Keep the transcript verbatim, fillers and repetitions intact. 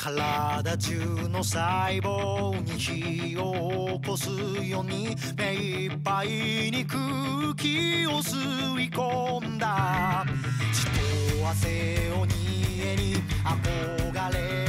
体中の細胞に火を起こすように目いっぱいに空気を吸い込んだ血と汗を煮えに憧れ